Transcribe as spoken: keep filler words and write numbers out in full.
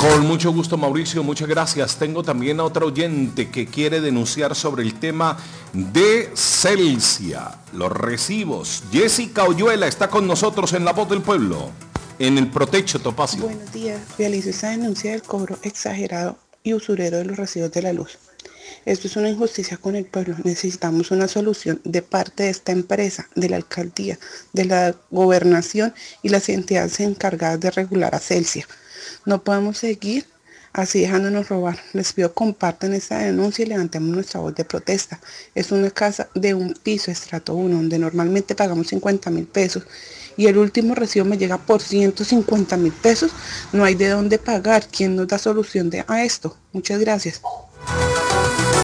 Con mucho gusto, Mauricio, muchas gracias. Tengo también a otra oyente que quiere denunciar sobre el tema de Celsia, los recibos. Jessica Oyuela está con nosotros en La Voz del Pueblo, en el Protecho Topacio. Buenos días. Realizo esta denuncia del cobro exagerado y usurero de los recibos de la luz. Esto es una injusticia con el pueblo. Necesitamos una solución de parte de esta empresa, de la alcaldía, de la gobernación y las entidades encargadas de regular a Celsia. No podemos seguir así dejándonos robar. Les pido compartan esta denuncia y levantemos nuestra voz de protesta. Es una casa de un piso estrato uno, donde normalmente pagamos cincuenta mil pesos y el último recibo me llega por ciento cincuenta mil pesos. No hay de dónde pagar. ¿Quién nos da solución de, a esto? Muchas gracias.